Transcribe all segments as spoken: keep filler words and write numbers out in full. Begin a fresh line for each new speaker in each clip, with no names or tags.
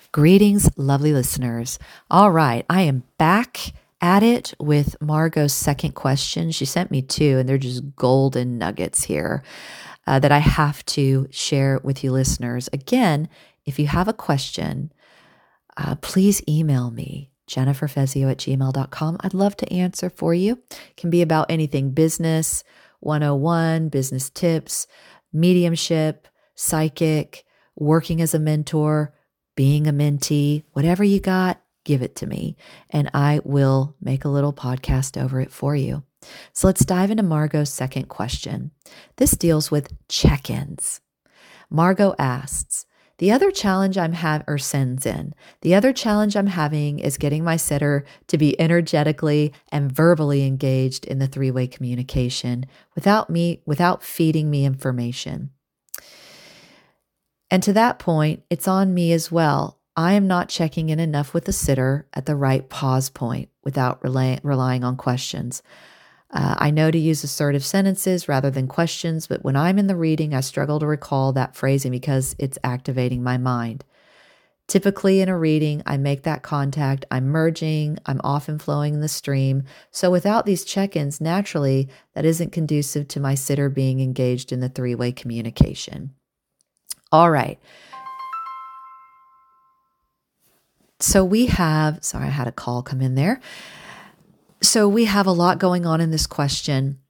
Greetings, lovely listeners. All right, I am back at it with Margot's second question. She sent me two, and they're just golden nuggets here uh, that I have to share with you listeners. Again, if you have a question, uh, please email me, jennifer fezio at gmail dot com. I'd love to answer for you. It can be about anything business one oh one, business tips, mediumship, psychic, working as a mentor, being a mentee, whatever you got, give it to me, and I will make a little podcast over it for you. So let's dive into Margot's second question. This deals with check-ins. Margot asks, the other challenge I'm having, or sends in, the other challenge I'm having is getting my sitter to be energetically and verbally engaged in the three-way communication without me, without feeding me information. And to that point, it's on me as well. I am not checking in enough with the sitter at the right pause point without rely- relying on questions. Uh, I know to use assertive sentences rather than questions, but when I'm in the reading, I struggle to recall that phrasing because it's activating my mind. Typically in a reading, I make that contact, I'm merging, I'm often flowing in the stream. So without these check-ins, naturally, that isn't conducive to my sitter being engaged in the three-way communication. All right. So we have, sorry, I had a call come in there. So we have a lot going on in this question.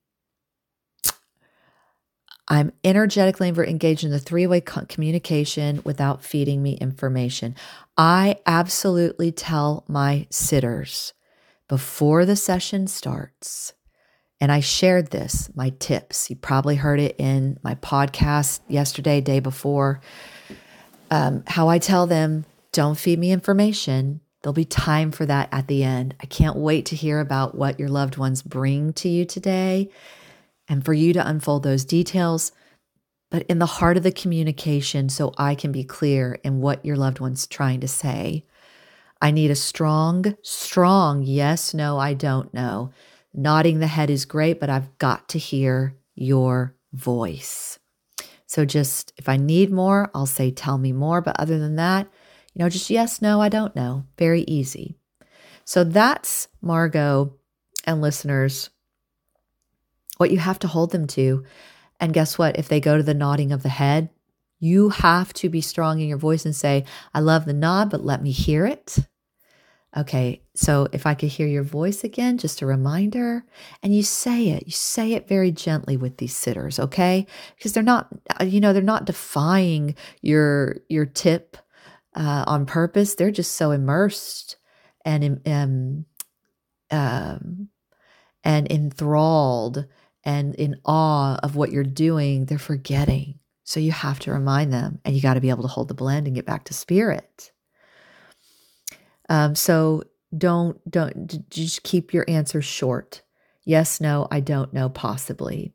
I'm energetically engaged in the three-way communication without feeding me information. I absolutely tell my sitters before the session starts, and I shared this, my tips. You probably heard it in my podcast yesterday, day before, um, how I tell them, don't feed me information. There'll be time for that at the end. I can't wait to hear about what your loved ones bring to you today and for you to unfold those details, but in the heart of the communication so I can be clear in what your loved one's trying to say. I need a strong, strong yes, no, I don't know. Nodding the head is great, but I've got to hear your voice. So just, if I need more, I'll say, tell me more. But other than that, you know, just yes, no, I don't know. Very easy. So that's, Margot and listeners, what you have to hold them to. And guess what? If they go to the nodding of the head, you have to be strong in your voice and say, I love the nod, but let me hear it. Okay, so if I could hear your voice again, just a reminder, and you say it, you say it very gently with these sitters, okay? Because they're not, you know, they're not defying your your tip uh, on purpose. They're just so immersed and um, um, and enthralled and in awe of what you're doing, they're forgetting. So you have to remind them, and you got to be able to hold the blend and get back to spirit. Um, so don't, don't, just keep your answers short. Yes, no, I don't know, possibly.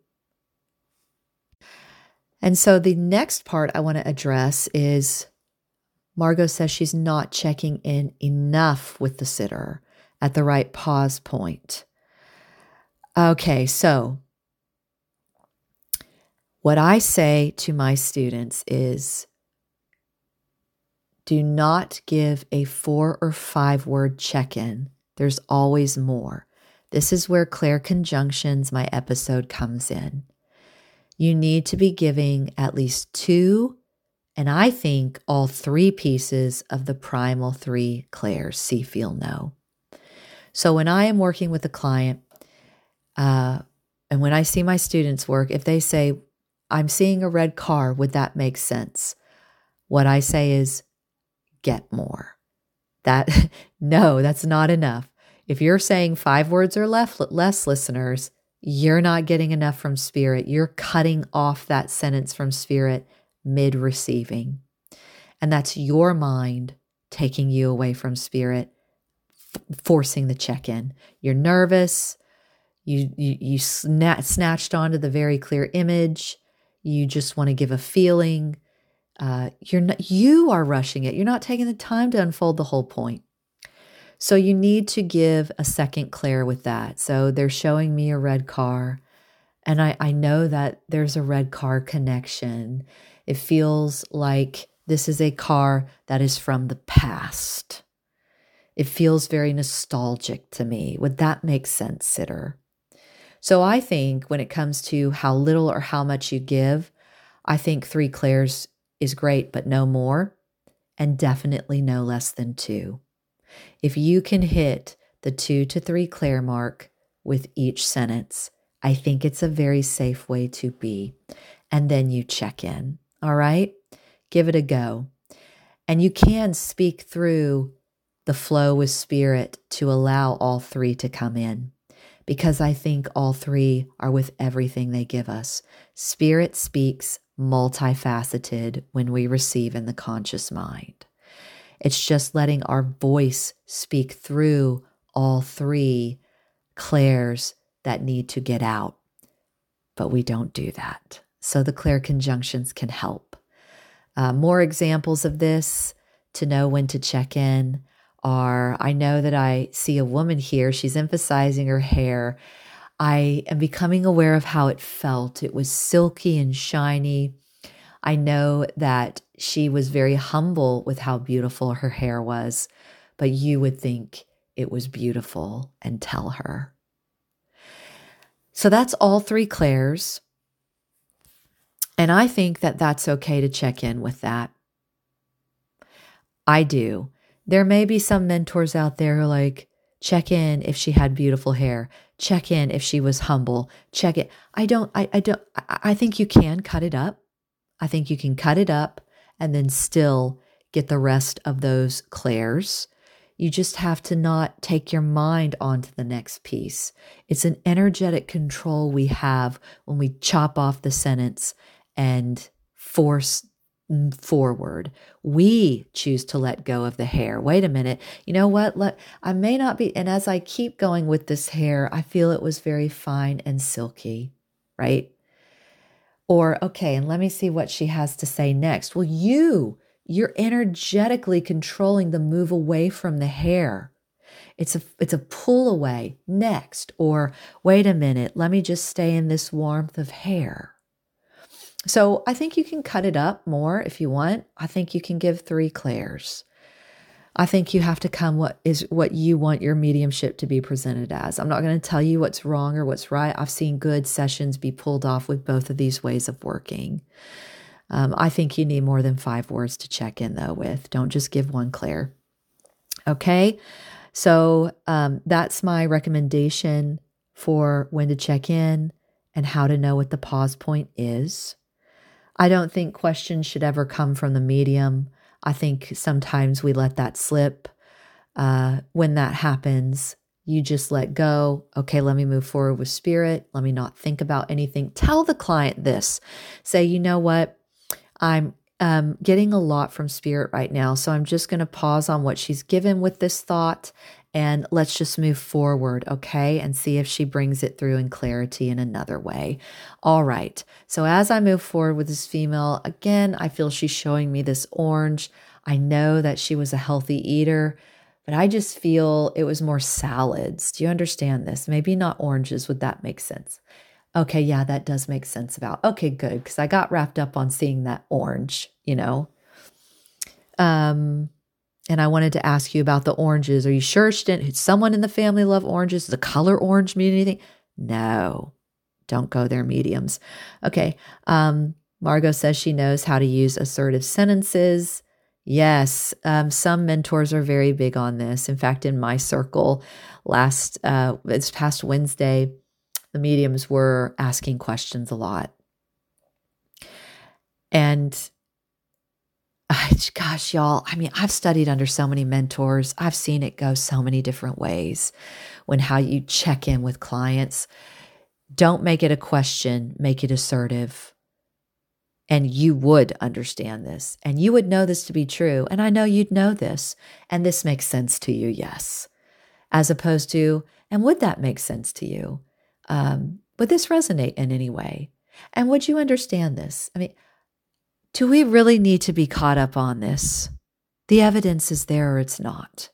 And so the next part I want to address is Margot says she's not checking in enough with the sitter at the right pause point. Okay, so what I say to my students is, do not give a four or five word check-in. There's always more. This is where Claire Conjunctions, my episode, comes in. You need to be giving at least two, and I think all three pieces of the primal three Clairs, see, feel, know. So when I am working with a client, uh, and when I see my students work, if they say, I'm seeing a red car, would that make sense? What I say is, get more. That, no, that's not enough. If you're saying five words or less, less, listeners, you're not getting enough from spirit. You're cutting off that sentence from spirit mid-receiving. And that's your mind taking you away from spirit, f- forcing the check-in. You're nervous. You, you, you sna- snatched onto the very clear image. You just want to give a feeling. Uh, you're not, you are rushing it. You're not taking the time to unfold the whole point. So you need to give a second Claire with that. So they're showing me a red car, and I, I know that there's a red car connection. It feels like This is a car that is from the past. It feels very nostalgic to me. Would that make sense, sitter? So I think when it comes to how little or how much you give, I think three clairs is great, but no more, and definitely no less than two. If you can hit the two to three clair mark with each sentence, I think it's a very safe way to be. And then you check in, all right? Give it a go. And you can speak through the flow with spirit to allow all three to come in, because I think all three are with everything they give us. Spirit speaks multifaceted when we receive in the conscious mind. It's just letting our voice speak through all three clairs that need to get out. But we don't do that. So the clair conjunctions can help. Uh, more examples of this to know when to check in are, I know that I see a woman here. She's emphasizing her hair. I am becoming aware of how it felt. It was silky and shiny. I know that she was very humble with how beautiful her hair was, but you would think it was beautiful and tell her. So that's all three clairs. And I think that that's okay to check in with that. I do. There may be some mentors out there who are like, check in if she had beautiful hair. Check in if she was humble. Check it. I don't, I, I don't, I, I think you can cut it up. I think you can cut it up and then still get the rest of those clairs. You just have to not take your mind onto the next piece. It's an energetic control we have when we chop off the sentence and force forward. We choose to let go of the hair. Wait a minute. You know what? Let, I may not be, and as I keep going with this hair, I feel it was very fine and silky, right? Or, okay, and let me see what she has to say next. Well, you, you're energetically controlling the move away from the hair. It's a, it's a pull away next, or wait a minute, let me just stay in this warmth of hair. So I think you can cut it up more if you want. I think you can give three clairs. I think you have to come what is what you want your mediumship to be presented as. I'm not going to tell you what's wrong or what's right. I've seen good sessions be pulled off with both of these ways of working. Um, I think you need more than five words to check in though with. Don't just give one clair. Okay, so um, that's my recommendation for when to check in and how to know what the pause point is. I don't think questions should ever come from the medium. I think sometimes we let that slip. Uh, when that happens, you just let go. Okay, let me move forward with spirit. Let me not think about anything. Tell the client this. Say, you know what? I'm um, getting a lot from spirit right now, so I'm just going to pause on what she's given with this thought, and let's just move forward, okay? And see if she brings it through in clarity in another way. All right. So as I move forward with this female, again, I feel she's showing me this orange. I know that she was a healthy eater, but I just feel it was more salads. Do you understand this? Maybe not oranges. Would that make sense? Okay, yeah, that does make sense about. Okay, good, because I got wrapped up on seeing that orange, you know. Um... And I wanted to ask you about the oranges. Are you sure she didn't, did someone in the family love oranges? Does the color orange mean anything? No, don't go there, mediums. Okay. Um, Margot says she knows how to use assertive sentences. Yes. Um, some mentors are very big on this. In fact, in my circle last, uh, this past Wednesday, the mediums were asking questions a lot. And gosh, y'all, I mean, I've studied under so many mentors. I've seen it go so many different ways when how you check in with clients. Don't make it a question, make it assertive. And you would understand this, and you would know this to be true. And I know you'd know this, and this makes sense to you, yes. As opposed to, and would that make sense to you? Um, would this resonate in any way? And would you understand this? I mean, do we really need to be caught up on this? The evidence is there or it's not.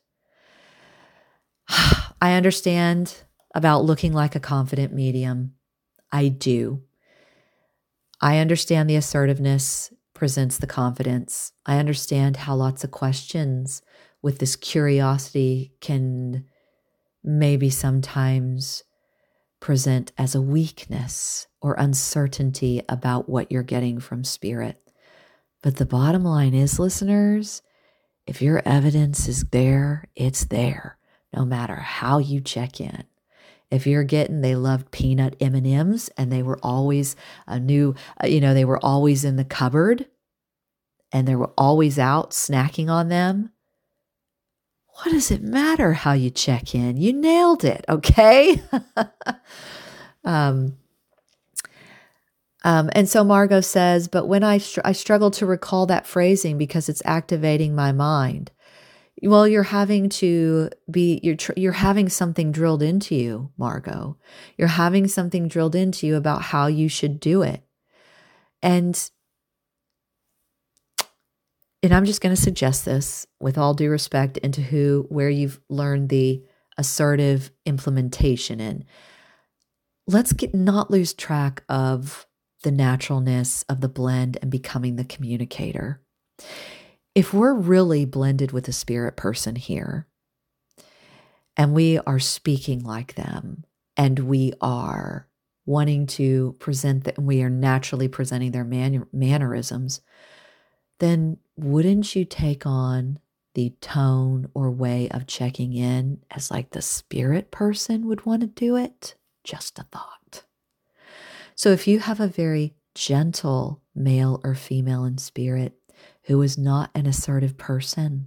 I understand about looking like a confident medium. I do. I understand the assertiveness presents the confidence. I understand how lots of questions with this curiosity can maybe sometimes present as a weakness or uncertainty about what you're getting from spirit. But the bottom line is, listeners, if your evidence is there, it's there, no matter how you check in. If you're getting, they loved peanut M and M's and they were always a new, uh, you know, they were always in the cupboard and they were always out snacking on them. What does it matter how you check in? You nailed it, okay? um, um, and so Margot says, but when I, str- I struggle to recall that phrasing because it's activating my mind. Well, you're having to be, you're, tr- you're having something drilled into you, Margot. You're having something drilled into you about how you should do it. And, and I'm just going to suggest this with all due respect into who, where you've learned the assertive implementation in. Let's get, not lose track of the naturalness of the blend and becoming the communicator. If we're really blended with a spirit person here, and we are speaking like them, and we are wanting to present that, and we are naturally presenting their man- mannerisms, then wouldn't you take on the tone or way of checking in as like the spirit person would want to do it? Just a thought. So if you have a very gentle male or female in spirit who is not an assertive person,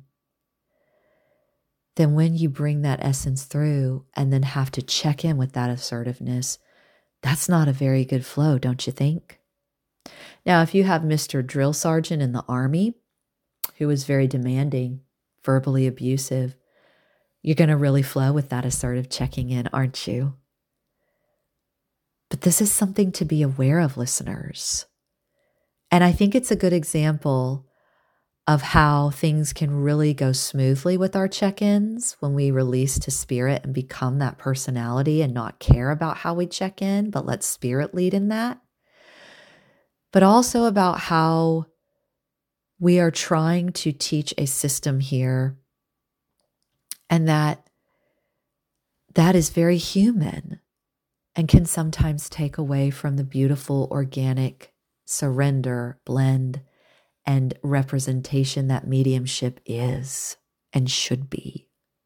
then when you bring that essence through and then have to check in with that assertiveness, that's not a very good flow, don't you think? Now, if you have Mister Drill Sergeant in the Army who is very demanding, verbally abusive, you're going to really flow with that assertive checking in, aren't you? But this is something to be aware of, listeners. And I think it's a good example of how things can really go smoothly with our check-ins when we release to spirit and become that personality and not care about how we check in, but let spirit lead in that. But also about how we are trying to teach a system here, and that that is very human and can sometimes take away from the beautiful, organic surrender, blend, and representation that mediumship is and should be.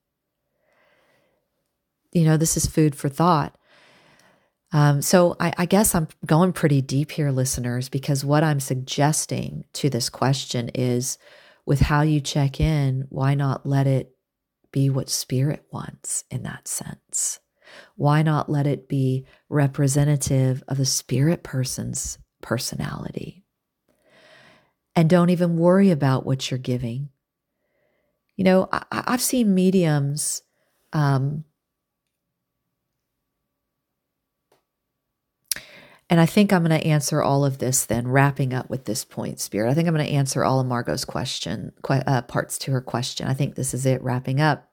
You know, this is food for thought. Um, so I, I guess I'm going pretty deep here, listeners, because what I'm suggesting to this question is, with how you check in, why not let it be what spirit wants in that sense? Why not let it be representative of the spirit person's personality? And don't even worry about what you're giving. You know, I, I've seen mediums um, and I think I'm going to answer all of this then, wrapping up with this point, Spirit. I think I'm going to answer all of Margot's question, uh, parts to her question. I think this is it, wrapping up.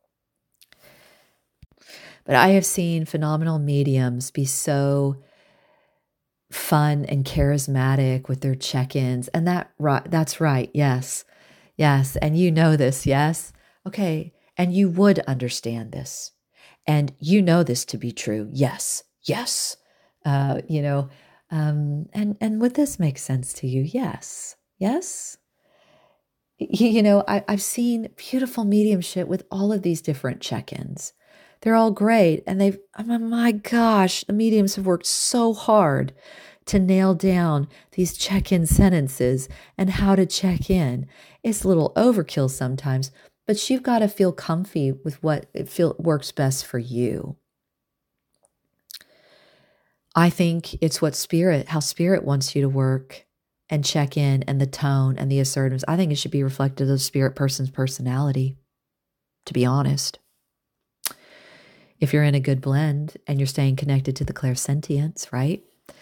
But I have seen phenomenal mediums be so fun and charismatic with their check-ins. And that that's right. Yes. Yes. And you know this. Yes. Okay. And you would understand this. And you know this to be true. Yes. Yes. Uh, you know, um, and, and would this make sense to you? Yes. Yes. You, you know, I, I've seen beautiful mediumship with all of these different check-ins. They're all great. And they've, oh my gosh, the mediums have worked so hard to nail down these check-in sentences and how to check in. It's a little overkill sometimes, but you've got to feel comfy with what it feel works best for you. I think it's what spirit, how spirit wants you to work and check in, and the tone and the assertiveness. I think it should be reflective of the spirit person's personality, to be honest. If you're in a good blend and you're staying connected to the clairsentience, right?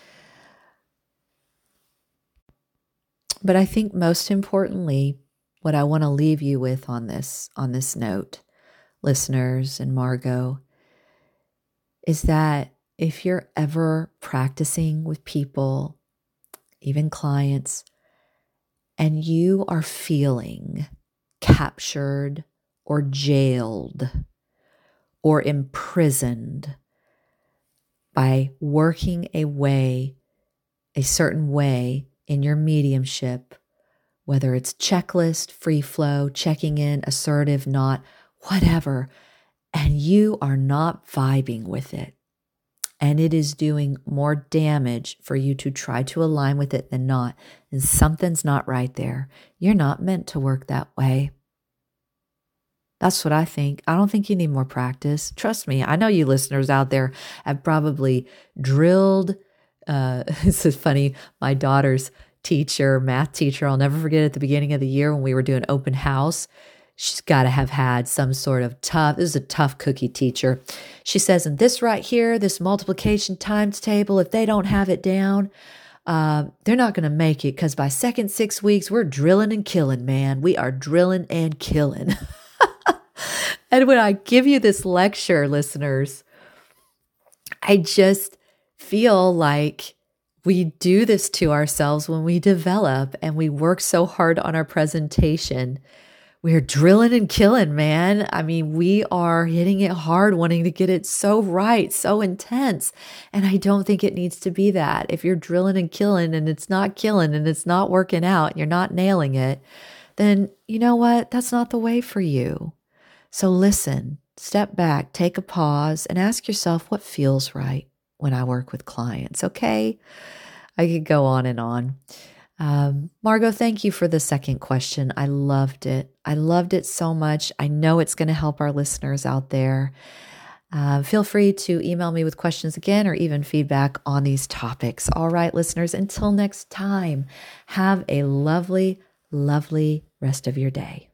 But I think most importantly, what I want to leave you with on this, on this note, listeners and Margot, is that if you're ever practicing with people, even clients, and you are feeling captured or jailed or imprisoned by working a way, a certain way in your mediumship, whether it's checklist, free flow, checking in, assertive, not, whatever, and you are not vibing with it, and it is doing more damage for you to try to align with it than not, and something's not right there. You're not meant to work that way. That's what I think. I don't think you need more practice. Trust me, I know you listeners out there have probably drilled. Uh, this is funny. My daughter's teacher, math teacher, I'll never forget at the beginning of the year when we were doing open house. She's got to have had some sort of tough, this is a tough cookie teacher. She says, and this right here, this multiplication times table, if they don't have it down, uh, they're not going to make it, because by second six weeks, we're drilling and killing, man. We are drilling and killing. And when I give you this lecture, listeners, I just feel like we do this to ourselves when we develop and we work so hard on our presentation. We're drilling and killing, man. I mean, we are hitting it hard, wanting to get it so right, so intense. And I don't think it needs to be that. If you're drilling and killing and it's not killing and it's not working out, and you're not nailing it, then you know what? That's not the way for you. So listen, step back, take a pause, and ask yourself what feels right when I work with clients, okay? I could go on and on. Um, Margot, thank you for the second question. I loved it. I loved it so much. I know it's going to help our listeners out there. Uh, feel free to email me with questions again or even feedback on these topics. All right, listeners, until next time, have a lovely, lovely rest of your day.